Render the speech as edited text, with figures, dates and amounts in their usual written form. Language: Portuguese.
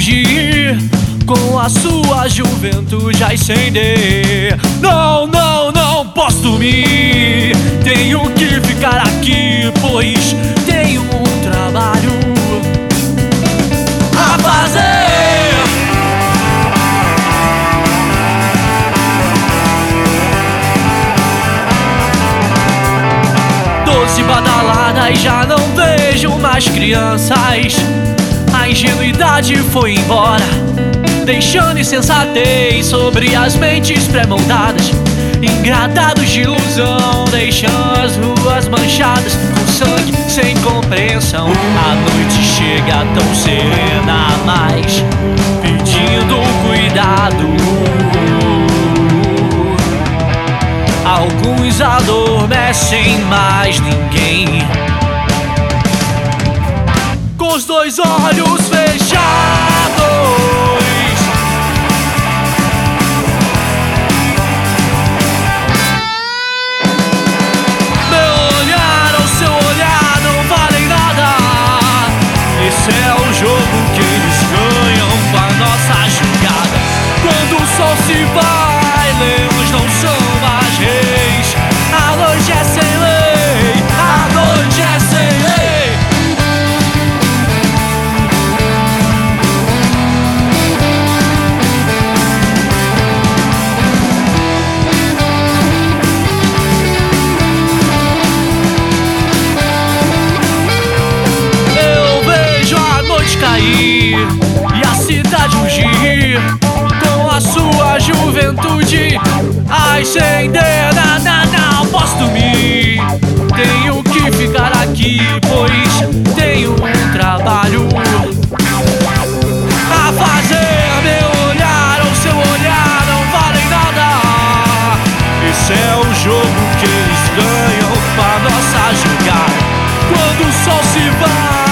fugir, com a sua juventude a acender. Não, não, não posso dormir, tenho que ficar aqui, pois tenho um trabalho a fazer. 12 badaladas, já não vejo mais crianças. A ingenuidade foi embora, deixando insensatez sobre as mentes pré-moldadas. Engradados de ilusão, deixando as ruas manchadas com sangue sem compreensão. A noite chega tão serena, mas pedindo cuidado. Alguns adormecem, mas ninguém, com os dois olhos fechados. Meu olhar ou seu olhar não valem nada. Esse é o jogo que eles ganham com a nossa jogada. Quando o sol se vai, leões não são mais reis. A noite é sem lei, a noite é sem lei. Eu vejo a noite cair e a cidade rugir, com a sua juventude a acender. Não posso dormir, tenho que ficar aqui, pois tenho um trabalho a fazer. Meu olhar ou seu olhar não valem nada. Esse é o jogo que eles ganham com a nossa jogada. Quando o sol se vai,